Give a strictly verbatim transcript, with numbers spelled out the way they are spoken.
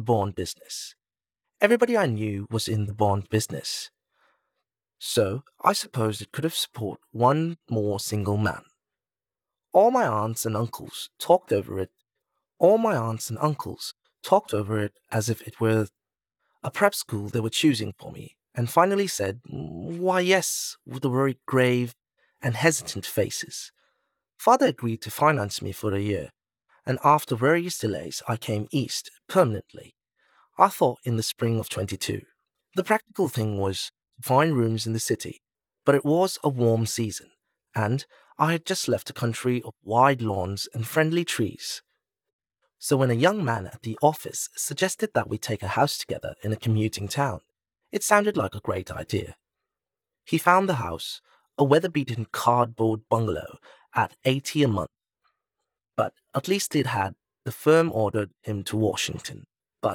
bond business. Everybody I knew was in the bond business, so I supposed it could have support one more single man. All my aunts and uncles talked over it. All my aunts and uncles talked over it as if it were a prep school they were choosing for me, and finally said, "Mm, Why, yes," with the very grave and hesitant faces. Father agreed to finance me for a year, and after various delays, I came east permanently. I thought in the spring of twenty-two. The practical thing was to find rooms in the city, but it was a warm season, and I had just left a country of wide lawns and friendly trees. So when a young man at the office suggested that we take a house together in a commuting town, it sounded like a great idea. He found the house, a weather-beaten cardboard bungalow, at eighty a month, but at least it had the firm ordered him to Washington.